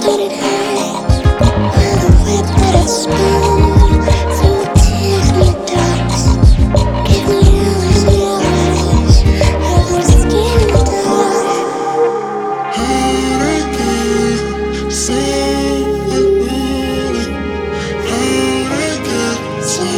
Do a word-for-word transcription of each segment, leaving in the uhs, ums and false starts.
that it hurts. With a whip that I spoon, from the tears and the dots. Giving you the hours of my skin in the dark. How'd I get so unruly? How'd I get so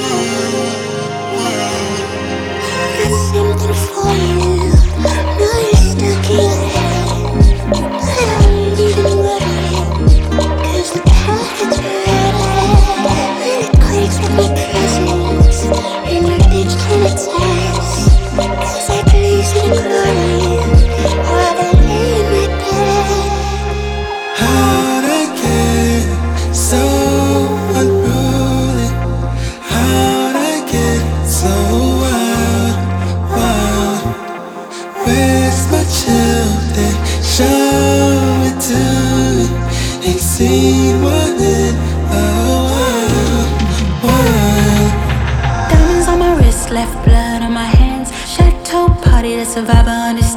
wild? I got something for you. Now you're stuck in your head. I don't even worry, 'cause the path is red. And it clicks with my presence, and your bitch can attest. 'Cause I blaze in the glory while I lay in my bed. How'd I get so unruly? How'd I get so wild, wild? Where's my children? Show it to me. Ain't seen one in a while, while. Diamonds on my wrist, left blood on my hands. Chateau party, the survivor understands.